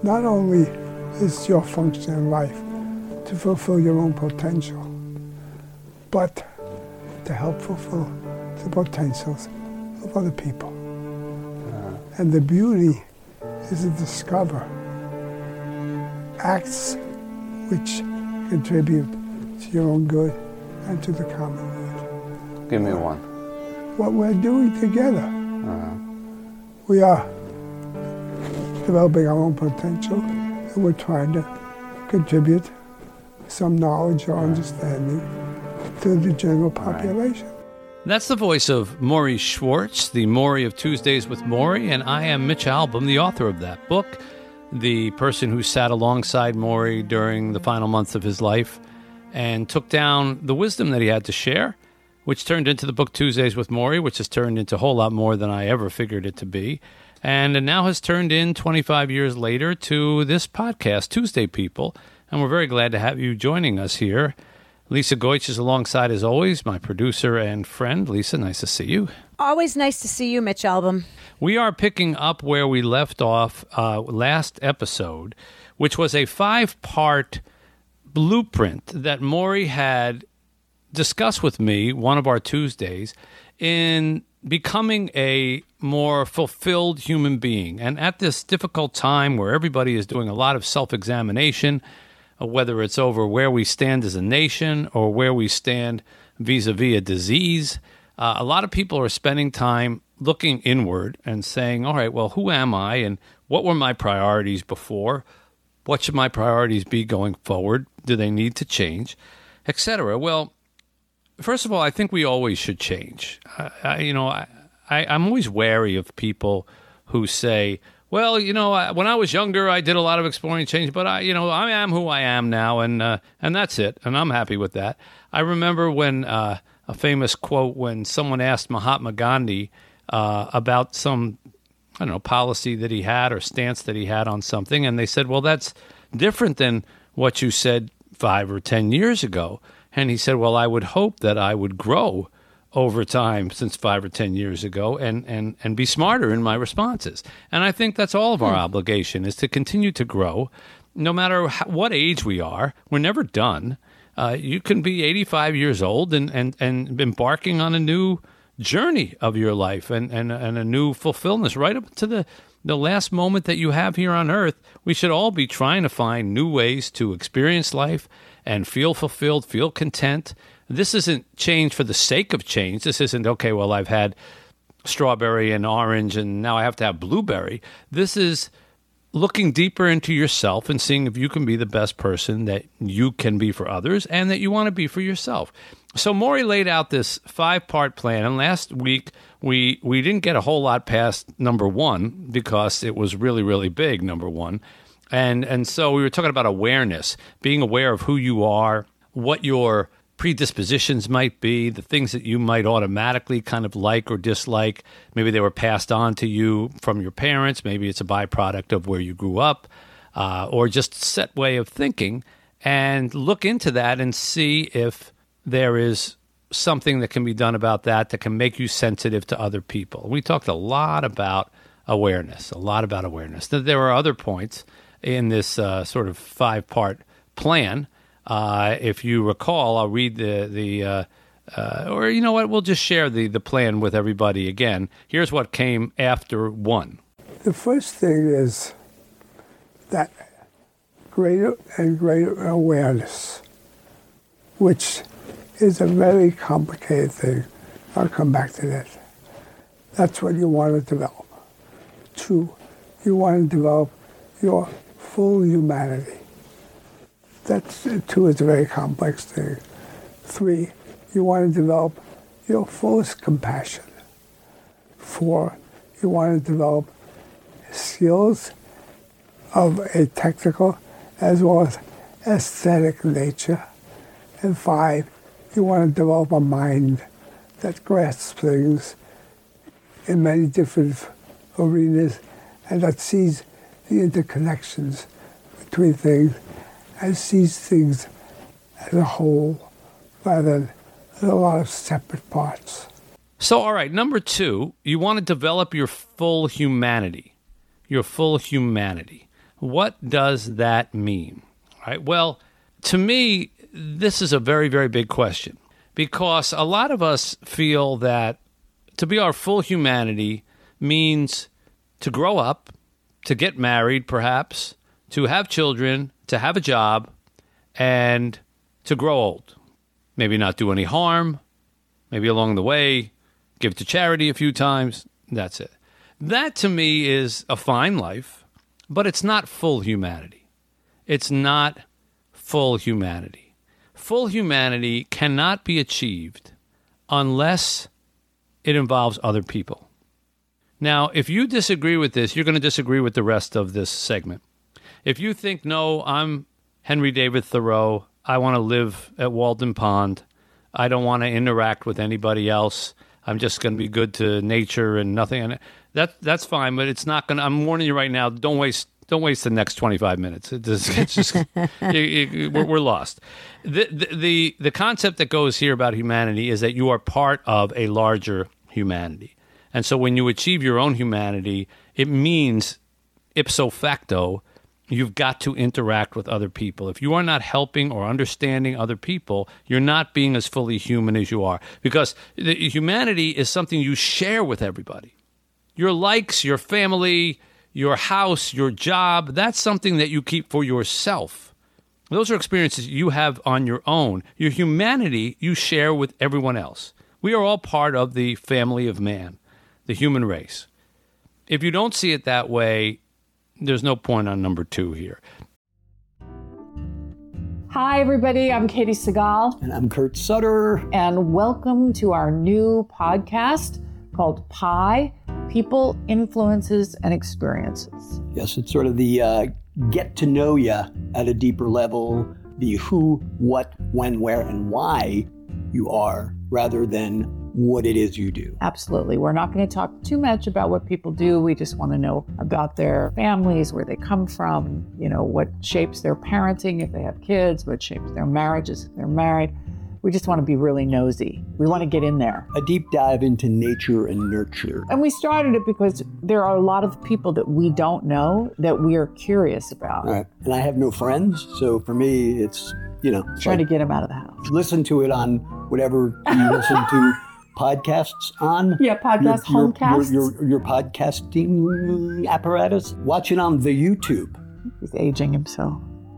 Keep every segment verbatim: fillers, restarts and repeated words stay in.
not only is your function in life to fulfill your own potential, but to help fulfill the potentials of other people. Uh, and the beauty is to discover acts which contribute to your own good and to the common good. Give me one. What we're doing together. Uh-huh. We are developing our own potential, and we're trying to contribute some knowledge or understanding to the general population. That's the voice of Morrie Schwartz, the Morrie of Tuesdays with Morrie, and I am Mitch Albom, the author of that book, the person who sat alongside Morrie during the final months of his life and took down the wisdom that he had to share, which turned into the book Tuesdays with Morrie, which has turned into a whole lot more than I ever figured it to be, and it now has turned in twenty-five years later to this podcast, Tuesday People, and we're very glad to have you joining us here. Lisa Goich is alongside, as always, my producer and friend. Lisa, nice to see you. Always nice to see you, Mitch Albom. We are picking up where we left off uh, last episode, which was a five-part blueprint that Morrie had discussed with me one of our Tuesdays in becoming a more fulfilled human being. And at this difficult time where everybody is doing a lot of self-examination, whether it's over where we stand as a nation or where we stand vis-a-vis a disease, uh, a lot of people are spending time looking inward and saying, all right, well, who am I and what were my priorities before? What should my priorities be going forward? Do they need to change, et cetera? Well, first of all, I think we always should change. I, I, you know, I, I, I'm always wary of people who say, well, you know, I, when I was younger, I did a lot of exploring change, but I, you know, I am who I am now, and uh, and that's it, and I'm happy with that. I remember when uh, a famous quote when someone asked Mahatma Gandhi uh, about some, I don't know, policy that he had or stance that he had on something, and they said, well, that's different than what you said five or ten years ago. And he said, well, I would hope that I would grow over time since five or ten years ago and, and, and be smarter in my responses. And I think that's all of our hmm. obligation is to continue to grow no matter how, what age we are. We're never done. Uh, you can be eighty-five years old and, and, and embarking on a new journey of your life and, and, and a new fulfillment right up to the, the last moment that you have here on earth. We should all be trying to find new ways to experience life and feel fulfilled, feel content. This isn't change for the sake of change. This isn't, okay, well, I've had strawberry and orange, and now I have to have blueberry. This is looking deeper into yourself and seeing if you can be the best person that you can be for others and that you want to be for yourself. So Morrie laid out this five-part plan, and last week we we didn't get a whole lot past number one because it was really, really big, number one. And and so we were talking about awareness, being aware of who you are, what your predispositions might be, the things that you might automatically kind of like or dislike. Maybe they were passed on to you from your parents. Maybe it's a byproduct of where you grew up, uh, or just a set way of thinking. And look into that and see if there is something that can be done about that that can make you sensitive to other people. We talked a lot about awareness, a lot about awareness. There are other points in this uh, sort of five-part plan. Uh, if you recall, I'll read the, the uh, uh, or you know what, we'll just share the, the plan with everybody again. Here's what came after one. The first thing is that greater and greater awareness, which is a very complicated thing. I'll come back to that. That's what you want to develop. Two, you want to develop your full humanity. That's, two is a very complex thing. Three, you want to develop your fullest compassion. Four, you want to develop skills of a technical as well as aesthetic nature. And five, you want to develop a mind that grasps things in many different arenas and that sees the interconnections between things and sees things as a whole rather than as a lot of separate parts. So, all right, number two, you want to develop your full humanity. Your full humanity. What does that mean? All right. Well, to me, this is a very, very big question, because a lot of us feel that to be our full humanity means to grow up, to get married, perhaps, to have children, to have a job, and to grow old. Maybe not do any harm, maybe along the way, give to charity a few times. That's it. That, to me, is a fine life, but it's not full humanity. It's not full humanity. Full humanity cannot be achieved unless it involves other people. Now, if you disagree with this, you're going to disagree with the rest of this segment. If you think, no, I'm Henry David Thoreau, I want to live at Walden Pond, I don't want to interact with anybody else, I'm just going to be good to nature and nothing, and that that's fine, but it's not going to, I'm warning you right now, don't waste don't waste the next twenty-five minutes. It just, it's just it, it, we're, we're lost. The, the the the concept that goes here about humanity is that you are part of a larger humanity. And so when you achieve your own humanity, it means ipso facto, you've got to interact with other people. If you are not helping or understanding other people, you're not being as fully human as you are. Because the, humanity is something you share with everybody. Your likes, your family, your house, your job, that's something that you keep for yourself. Those are experiences you have on your own. Your humanity you share with everyone else. We are all part of the family of man, the human race. If you don't see it that way, there's no point on number two here. Hi, everybody. I'm Katie Segal. And I'm Kurt Sutter. And welcome to our new podcast called Pi, People, Influences, and Experiences. Yes, it's sort of the uh, get to know you at a deeper level, the who, what, when, where, and why you are, rather than what it is you do. Absolutely. We're not going to talk too much about what people do. We just want to know about their families, where they come from, you know, what shapes their parenting if they have kids, what shapes their marriages if they're married. We just want to be really nosy. We want to get in there. A deep dive into nature and nurture. And we started it because there are a lot of people that we don't know that we are curious about. Right. And I have no friends, so for me, it's, you know. Trying like, to get them out of the house. Listen to it on whatever you listen to podcasts on. Yeah, podcast, your, homecasts. Your, your, your podcasting apparatus. Watch it on the YouTube. He's aging himself.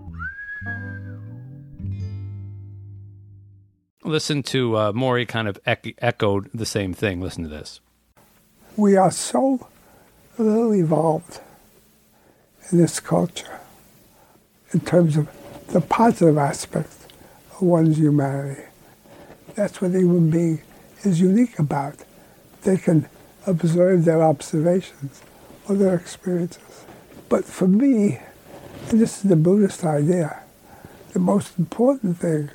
Listen to uh, Maury kind of ec- echoed the same thing. Listen to this. We are so little evolved in this culture in terms of the positive aspect of one's humanity. That's what a human being is unique about. They can observe their observations or their experiences. But for me, and this is the Buddhist idea, the most important thing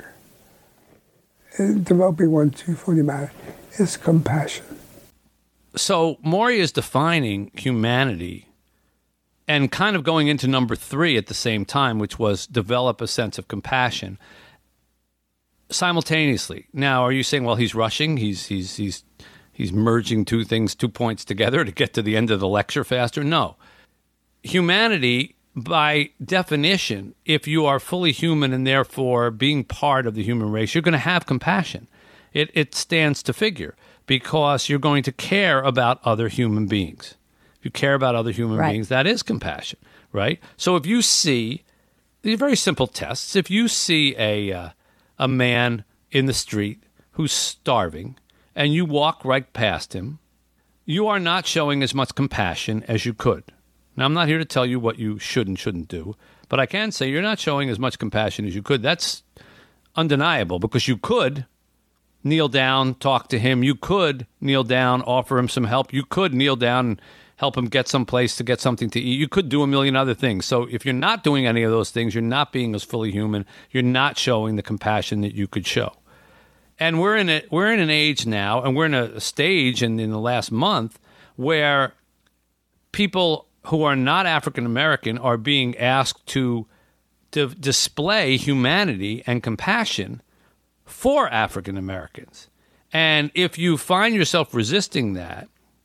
in developing one's full humanity is compassion. So Maury is defining humanity and kind of going into number three at the same time, which was develop a sense of compassion simultaneously. Now, are you saying, well, he's rushing, he's he's he's he's merging two things, two points together to get to the end of the lecture faster? No. Humanity, by definition, if you are fully human and therefore being part of the human race, you're going to have compassion. It it stands to figure because you're going to care about other human beings. If you care about other human Right. beings, that is compassion, right? So if you see, these are very simple tests. If you see a uh, a man in the street who's starving and you walk right past him, you are not showing as much compassion as you could. Now, I'm not here to tell you what you should and shouldn't do, but I can say you're not showing as much compassion as you could. That's undeniable because you could kneel down, talk to him. You could kneel down, offer him some help. You could kneel down and help him get someplace to get something to eat. You could do a million other things. So if you're not doing any of those things, you're not being as fully human. You're not showing the compassion that you could show. And we're in a, we're in an age now, and we're in a stage in, in the last month where people who are not African American are being asked to, to display humanity and compassion for African Americans. And if you find yourself resisting that,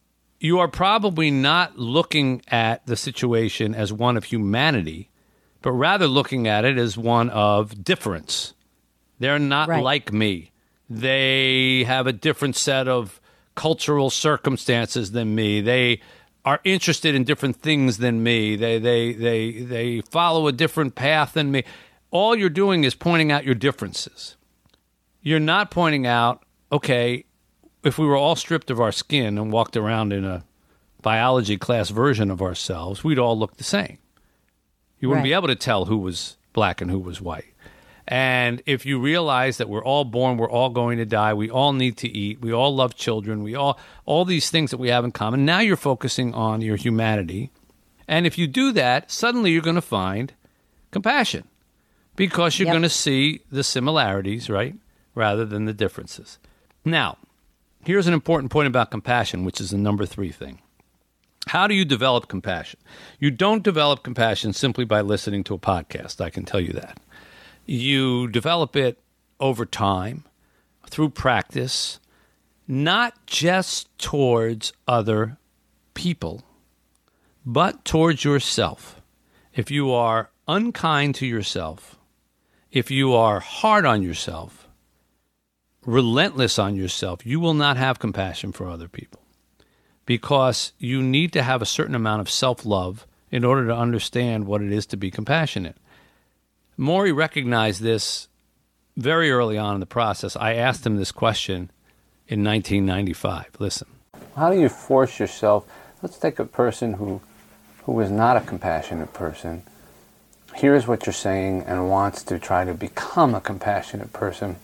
you are probably not looking at the situation as one of humanity, but rather looking at it as one of difference. They're not Right. like me. They have a different set of cultural circumstances than me. They are interested in different things than me. They they they they follow a different path than me. All you're doing is pointing out your differences. You're not pointing out, okay, if we were all stripped of our skin and walked around in a biology class version of ourselves, we'd all look the same. You wouldn't Right. be able to tell who was black and who was white. And if you realize that we're all born, we're all going to die, we all need to eat, we all love children, we all all these things that we have in common, now you're focusing on your humanity. And if you do that, suddenly you're going to find compassion because you're Yep. going to see the similarities, right, rather than the differences. Now, here's an important point about compassion, which is the number three thing. How do you develop compassion? You don't develop compassion simply by listening to a podcast, I can tell you that. You develop it over time, through practice, not just towards other people, but towards yourself. If you are unkind to yourself, if you are hard on yourself, relentless on yourself, you will not have compassion for other people, because you need to have a certain amount of self-love in order to understand what it is to be compassionate. Maury recognized this very early on in the process. I asked him this question in nineteen ninety-five. Listen. How do you force yourself? Let's take a person who who is not a compassionate person, hears what you're saying and wants to try to become a compassionate person.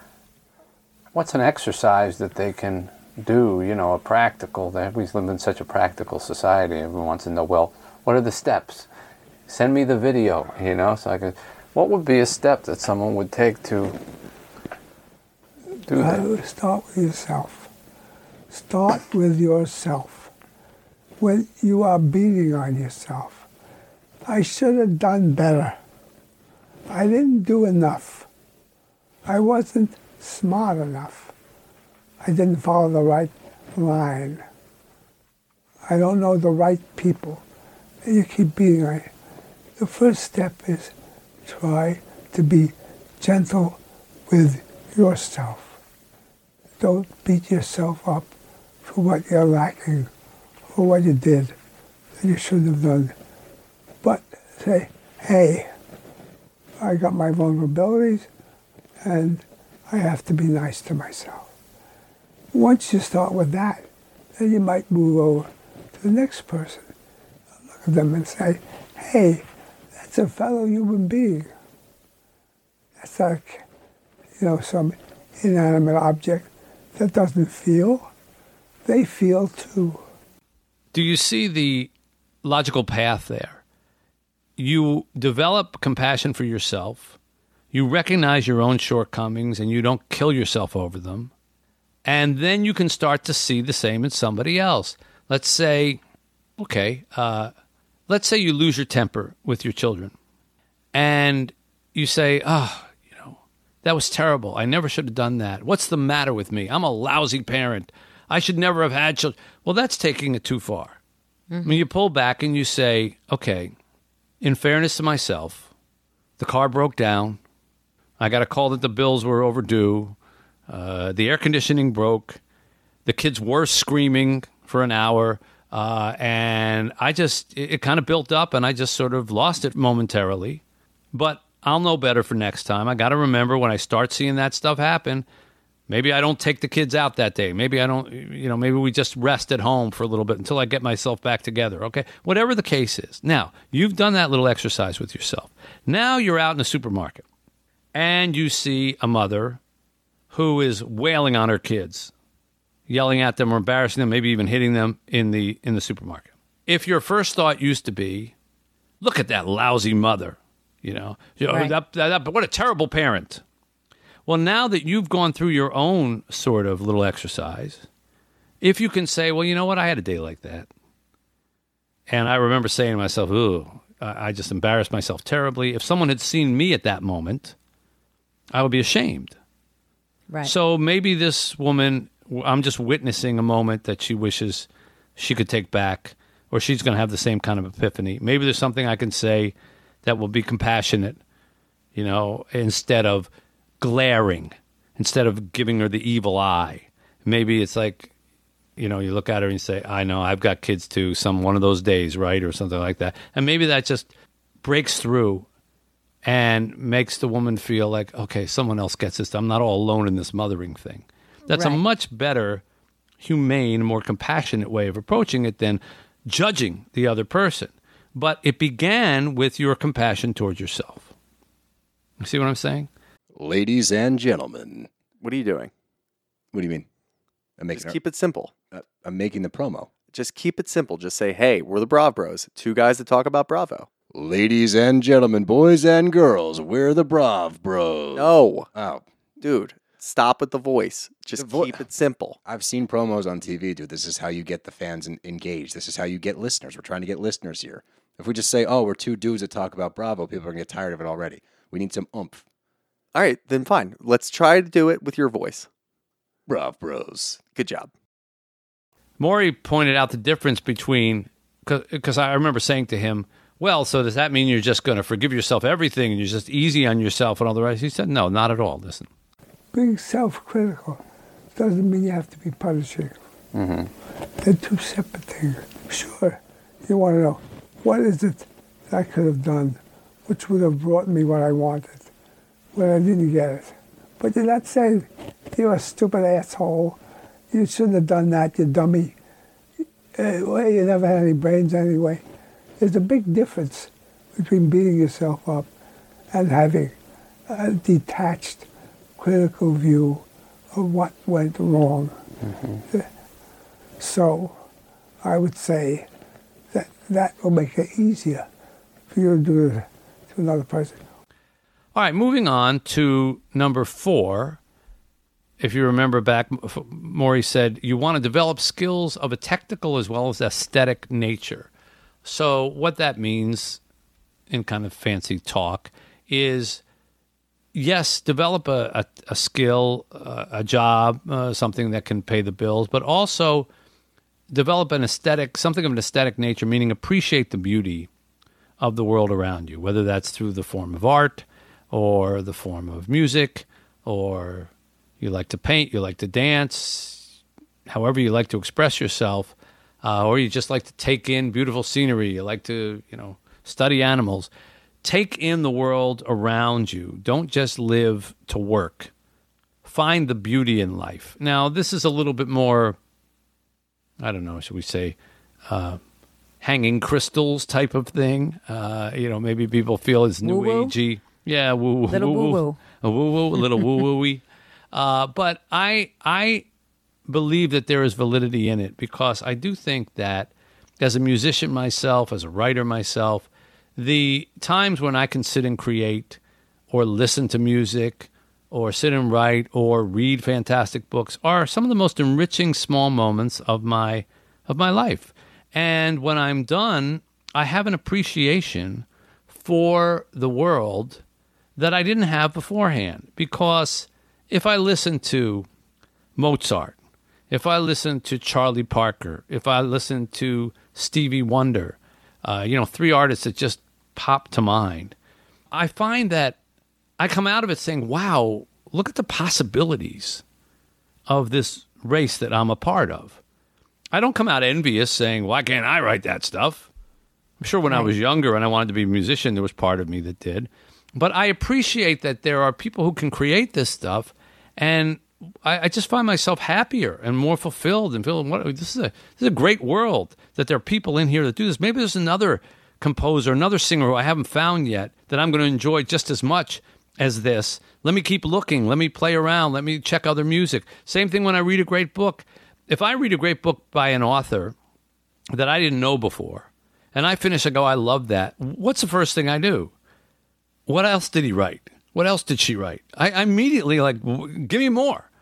What's an exercise that they can do, you know, a practical, that we live in such a practical society. Everyone wants to know, well, what are the steps? Send me the video, you know, so I can, what would be a step that someone would take to do You that? have to start with yourself. Start with yourself. When you are beating on yourself, I should have done better. I didn't do enough. I wasn't smart enough. I didn't follow the right line. I don't know the right people. And you keep beating on it. The first step is try to be gentle with yourself. Don't beat yourself up for what you're lacking, for what you did that you shouldn't have done. But say, hey, I got my vulnerabilities and I have to be nice to myself. Once you start with that, then you might move over to the next person. Look at them and say, hey, that's a fellow human being. That's like, you know, some inanimate object that doesn't feel. They feel too. Do you see the logical path there? You develop compassion for yourself. You recognize your own shortcomings and you don't kill yourself over them. And then you can start to see the same in somebody else. Let's say, okay, uh, let's say you lose your temper with your children. And you say, oh, you know, that was terrible. I never should have done that. What's the matter with me? I'm a lousy parent. I should never have had children. Well, that's taking it too far. Mm-hmm. When you pull back and you say, okay, in fairness to myself, the car broke down. I got a call that the bills were overdue. Uh, the air conditioning broke. The kids were screaming for an hour. Uh, and I just, it, it kind of built up and I just sort of lost it momentarily. But I'll know better for next time. I got to remember when I start seeing that stuff happen, maybe I don't take the kids out that day. Maybe I don't, you know, maybe we just rest at home for a little bit until I get myself back together. Okay. Whatever the case is. Now, you've done that little exercise with yourself. Now you're out in the supermarket and you see a mother who is wailing on her kids, yelling at them or embarrassing them, maybe even hitting them in the in the supermarket. If your first thought used to be, look at that lousy mother, you know, Right. that, that, that, what a terrible parent. Well, now that you've gone through your own sort of little exercise, if you can say, well, you know what, I had a day like that. And I remember saying to myself, ooh, I I just embarrassed myself terribly. If someone had seen me at that moment, I would be ashamed. Right. So maybe this woman, I'm just witnessing a moment that she wishes she could take back, or she's going to have the same kind of epiphany. Maybe there's something I can say that will be compassionate, you know, instead of glaring, instead of giving her the evil eye. Maybe it's like, you know, you look at her and you say, I know, I've got kids too, some one of those days, right? Or something like that. And maybe that just breaks through and makes the woman feel like, okay, someone else gets this. I'm not all alone in this mothering thing. That's Right. a much better, humane, more compassionate way of approaching it than judging the other person. But it began with your compassion towards yourself. You see what I'm saying? Ladies and gentlemen. What are you doing? What do you mean? I'm making, Just keep it simple. uh, I'm making the promo. Just keep it simple. Just say, hey, we're the Brav Bros, two guys that talk about Bravo. Ladies and gentlemen, boys and girls, we're the Brav Bros. No, Oh, dude, stop with the voice. Just The vo- keep it simple. I've seen promos on T V, dude. This is how you get the fans en- engaged. This is how you get listeners. We're trying to get listeners here. If we just say, oh, we're two dudes that talk about Bravo, people are going to get tired of it already. We need some oomph. All right, then fine. Let's try to do it with your voice. Brav Bros. Good job. Maury pointed out the difference between, because I remember saying to him, well, so does that mean you're just going to forgive yourself everything and you're just easy on yourself and all the rest? He said, no, not at all. Listen. Being self-critical doesn't mean you have to be punishing. Mm-hmm. They're two separate things. Sure, you want to know, what is it that I could have done which would have brought me what I wanted when I didn't get it? But you're not saying, you're a stupid asshole, you shouldn't have done that, you dummy. Uh, well, you never had any brains anyway. There's a big difference between beating yourself up and having a detached, critical view of what went wrong. Mm-hmm. So I would say that that will make it easier for you to do it to another person. All right, moving on to number four. If you remember back, Maury said you want to develop skills of a technical as well as aesthetic nature. So what that means in kind of fancy talk is, yes, develop a, a, a skill, uh, a job, uh, something that can pay the bills, but also develop an aesthetic, something of an aesthetic nature, meaning appreciate the beauty of the world around you, whether that's through the form of art or the form of music, or you like to paint, you like to dance, however you like to express yourself, uh, or you just like to take in beautiful scenery, you like to, you know, study animals. Take in the world around you. Don't just live to work. Find the beauty in life. Now, this is a little bit more, I don't know, should we say, uh, hanging crystals type of thing. Uh, you know, maybe people feel it's new Woo-woo? agey. Yeah, woo woo. Little woo-woo. A woo woo, a little woo woo-y. Uh, but I I believe that there is validity in it, because I do think that as a musician myself, as a writer myself, the times when I can sit and create or listen to music or sit and write or read fantastic books are some of the most enriching small moments of my of my life. And when I'm done, I have an appreciation for the world that I didn't have beforehand. Because if I listen to Mozart, if I listen to Charlie Parker, if I listen to Stevie Wonder, uh, you know, three artists that just pop to mind, I find that I come out of it saying, wow, look at the possibilities of this race that I'm a part of. I don't come out envious saying, why can't I write that stuff? I'm sure when I was younger and I wanted to be a musician, there was part of me that did. But I appreciate that there are people who can create this stuff, and I, I just find myself happier and more fulfilled and feeling, what, this is a this is a great world, that there are people in here that do this. Maybe there's another composer, another singer who I haven't found yet that I'm going to enjoy just as much as this. Let me keep looking. Let me play around. Let me check other music. Same thing when I read a great book. If I read a great book by an author that I didn't know before, and I finish and go, I love that, what's the first thing I do? What else did he write? What else did she write? I, I immediately like, give me more.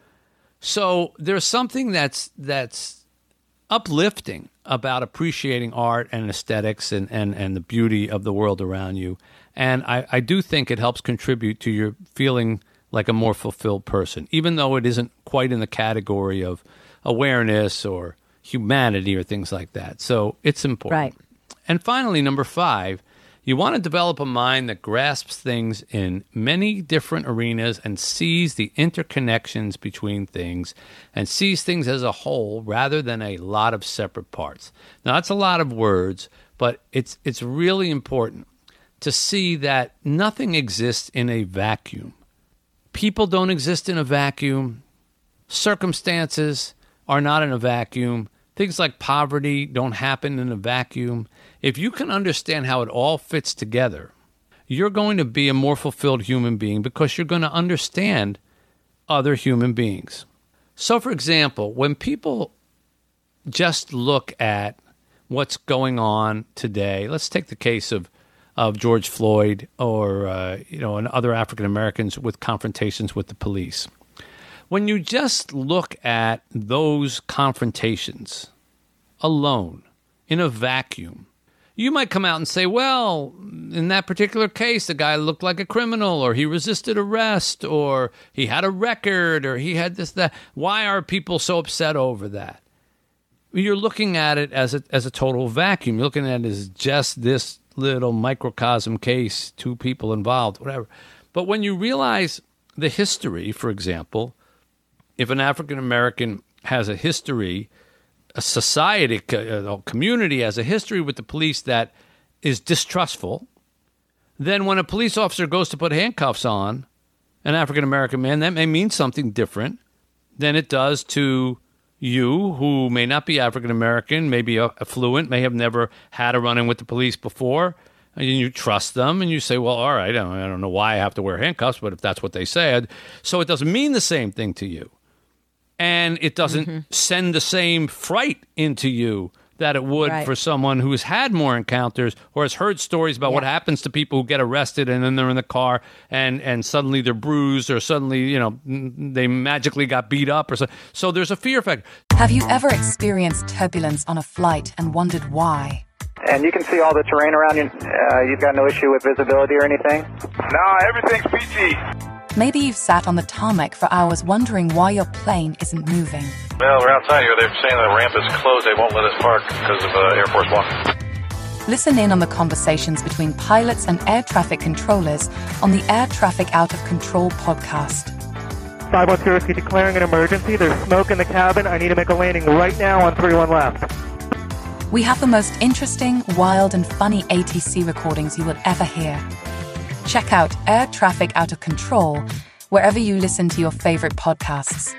So there's something that's that's uplifting about appreciating art and aesthetics and, and, and the beauty of the world around you. And I, I do think it helps contribute to your feeling like a more fulfilled person, even though it isn't quite in the category of awareness or humanity or things like that. So it's important. Right. And finally, number five, you want to develop a mind that grasps things in many different arenas and sees the interconnections between things and sees things as a whole rather than a lot of separate parts. Now, that's a lot of words, but it's it's really important to see that nothing exists in a vacuum. People don't exist in a vacuum. Circumstances are not in a vacuum. Things like poverty don't happen in a vacuum. If you can understand how it all fits together, you're going to be a more fulfilled human being because you're going to understand other human beings. So, for example, when people just look at what's going on today, let's take the case of, of George Floyd or uh, you know, and other African Americans with confrontations with the police. When you just look at those confrontations alone, in a vacuum, you might come out and say, well, in that particular case, the guy looked like a criminal, or he resisted arrest, or he had a record, or he had this, that. Why are people so upset over that? You're looking at it as a, as a total vacuum. You're looking at it as just this little microcosm case, two people involved, whatever. But when you realize the history, for example, if an African American has a history, a society, a community has a history with the police that is distrustful, then when a police officer goes to put handcuffs on an African American man, that may mean something different than it does to you, who may not be African American, may be affluent, may have never had a run-in with the police before, and you trust them, and you say, well, all right, I don't, I don't know why I have to wear handcuffs, but if that's what they said, so it doesn't mean the same thing to you. And it doesn't mm-hmm. send the same fright into you that it would right. for someone who has had more encounters or has heard stories about yeah. what happens to people who get arrested and then they're in the car and, and suddenly they're bruised or suddenly, you know, they magically got beat up or so. So there's a fear factor. Have you ever experienced turbulence on a flight and wondered why? And you can see all the terrain around you. Uh, you've got no issue with visibility or anything? No, everything's P G. Maybe you've sat on the tarmac for hours wondering why your plane isn't moving. Well, we're outside here. They're saying the ramp is closed. They won't let us park because of uh, Air Force One. Listen in on the conversations between pilots and air traffic controllers on the Air Traffic Out of Control podcast. five one two Whiskey declaring an emergency. There's smoke in the cabin. I need to make a landing right now on three one left. We have the most interesting, wild, and funny A T C recordings you will ever hear. Check out Air Traffic Out of Control wherever you listen to your favorite podcasts.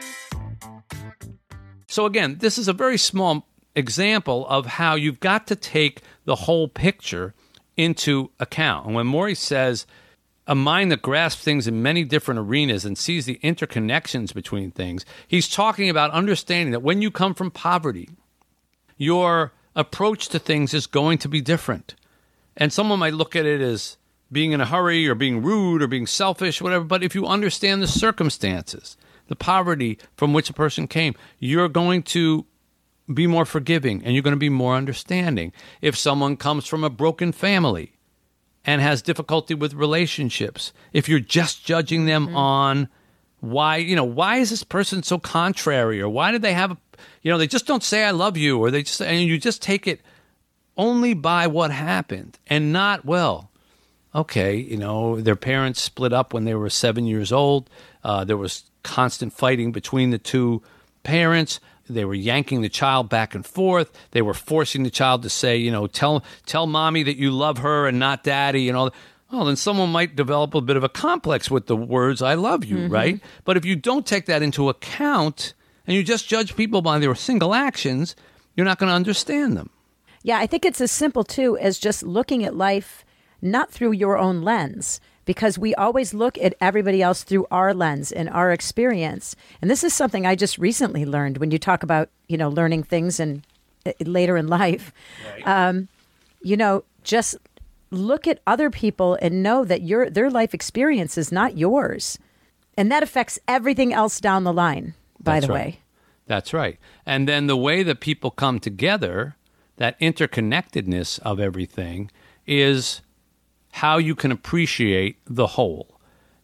So again, this is a very small example of how you've got to take the whole picture into account. And when Morrie says a mind that grasps things in many different arenas and sees the interconnections between things, he's talking about understanding that when you come from poverty, your approach to things is going to be different. And someone might look at it as being in a hurry or being rude or being selfish, whatever. But if you understand the circumstances, the poverty from which a person came, you're going to be more forgiving and you're going to be more understanding. If someone comes from a broken family and has difficulty with relationships, if you're just judging them mm-hmm. on why, you know, why is this person so contrary, or why did they have, a, you know, they just don't say I love you, or they just, and you just take it only by what happened and not, well, okay, you know, their parents split up when they were seven years old. Uh, there was constant fighting between the two parents. They were yanking the child back and forth. They were forcing the child to say, you know, tell tell mommy that you love her and not daddy, and all. Well, then someone might develop a bit of a complex with the words I love you, mm-hmm. right? But if you don't take that into account and you just judge people by their single actions, you're not going to understand them. Yeah, I think it's as simple, too, as just looking at life not through your own lens, because we always look at everybody else through our lens and our experience. And this is something I just recently learned when you talk about, you know, learning things and uh, later in life. Right. Um, you know, just look at other people and know that your their life experience is not yours. And that affects everything else down the line, by That's the right. way. That's right. And then the way that people come together, that interconnectedness of everything, is how you can appreciate the whole.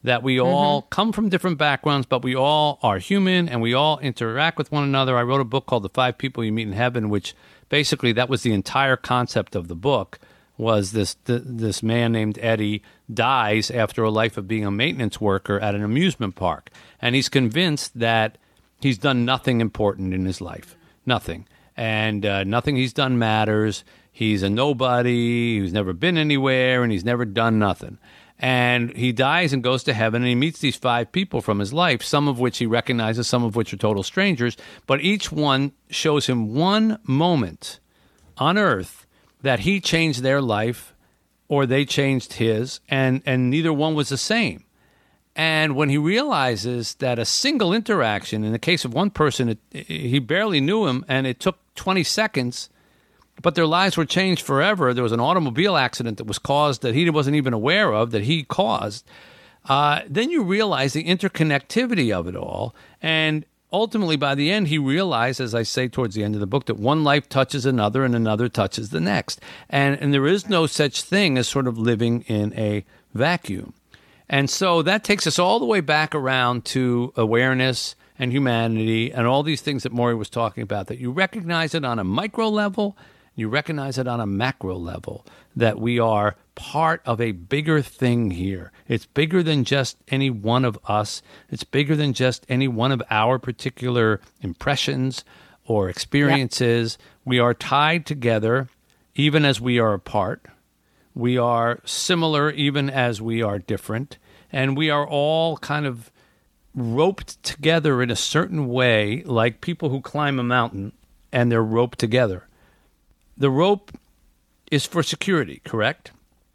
that we all come from different backgrounds, but we all are human and we all interact with one another. I wrote a book called The Five People You Meet in Heaven, which basically that was the entire concept of the book, was this th- this man named Eddie dies after a life of being a maintenance worker at an amusement park. And he's convinced that he's done nothing important in his life, nothing. And uh, nothing he's done matters. He's a nobody, he's never been anywhere, and he's never done nothing. And he dies and goes to heaven, and he meets these five people from his life, some of which he recognizes, some of which are total strangers, but each one shows him one moment on earth that he changed their life or they changed his, and, and neither one was the same. And when he realizes that a single interaction, in the case of one person, it, he barely knew him, and it took twenty seconds, but their lives were changed forever. There was an automobile accident that was caused that he wasn't even aware of, that he caused. Uh, then you realize the interconnectivity of it all. And ultimately, by the end, he realized, as I say towards the end of the book, that one life touches another and another touches the next. And, and there is no such thing as sort of living in a vacuum. And so that takes us all the way back around to awareness and humanity and all these things that Morrie was talking about, that you recognize it on a micro level, you recognize it on a macro level, that we are part of a bigger thing here. It's bigger than just any one of us. It's bigger than just any one of our particular impressions or experiences. Yep. We are tied together even as we are apart. We are similar even as we are different. And we are all kind of roped together in a certain way, like people who climb a mountain and they're roped together. The rope is for security, correct?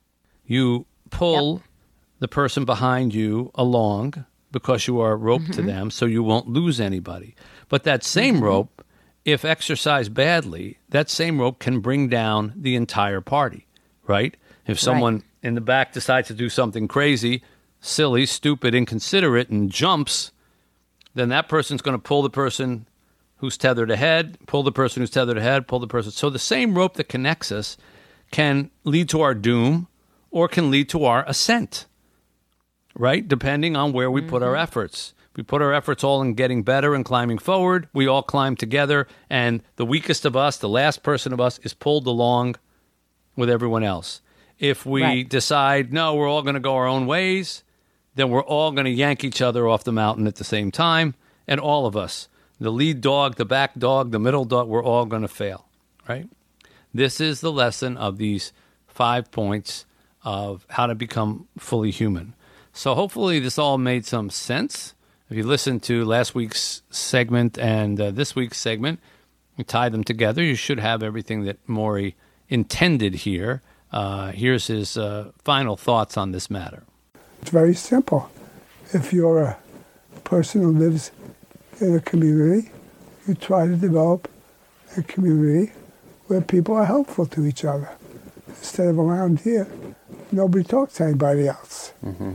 You pull yep. the person behind you along because you are roped mm-hmm. to them, so you won't lose anybody. But that same mm-hmm. rope, if exercised badly, that same rope can bring down the entire party, right? If someone right. in the back decides to do something crazy, silly, stupid, inconsiderate, and jumps, then that person's going to pull the person who's tethered ahead, pull the person who's tethered ahead, pull the person. So the same rope that connects us can lead to our doom or can lead to our ascent, right? Depending on where we mm-hmm. put our efforts. We put our efforts all in getting better and climbing forward. We all climb together, and the weakest of us, the last person of us, is pulled along with everyone else. If we right. decide, no, we're all going to go our own ways, then we're all going to yank each other off the mountain at the same time, and all of us, the lead dog, the back dog, the middle dog, we're all going to fail, right? This is the lesson of these five points of how to become fully human. So hopefully this all made some sense. If you listened to last week's segment and uh, this week's segment, you tie them together, you should have everything that Morrie intended here. Uh, here's his uh, final thoughts on this matter. It's very simple. If you're a person who lives in a community, you try to develop a community where people are helpful to each other. Instead of around here, nobody talks to anybody else. Mm-hmm.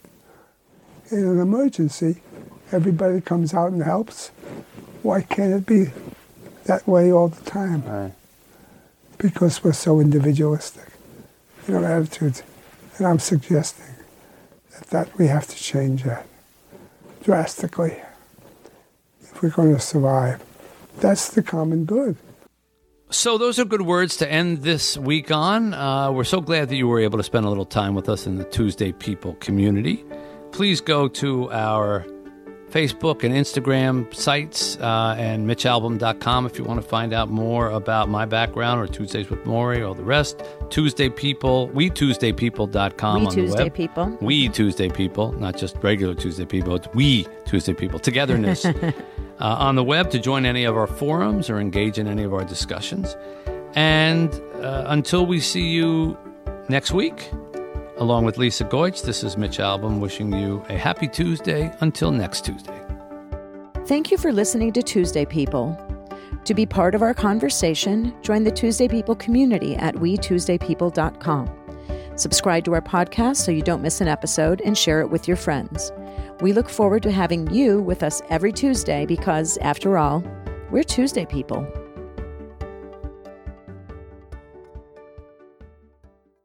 In an emergency, everybody comes out and helps. Why can't it be that way all the time? Right. Because we're so individualistic in our attitudes. And I'm suggesting that, that we have to change that drastically if we're going to survive. That's the common good. So those are good words to end this week on. Uh, we're so glad that you were able to spend a little time with us in the Tuesday People community. Please go to our Facebook and Instagram sites uh, and mitch albom dot com if you want to find out more about my background or Tuesdays with Morrie or the rest. Tuesday People, we tuesday people dot com we on Tuesday the web. People. We Tuesday People, not just regular Tuesday People. It's We Tuesday People. Togetherness. uh, on the web to join any of our forums or engage in any of our discussions. And uh, until we see you next week, along with Lisa Goich, this is Mitch Albom wishing you a happy Tuesday until next Tuesday. Thank you for listening to Tuesday People. To be part of our conversation, join the Tuesday People community at we tuesday people dot com. Subscribe to our podcast so you don't miss an episode and share it with your friends. We look forward to having you with us every Tuesday because, after all, we're Tuesday People.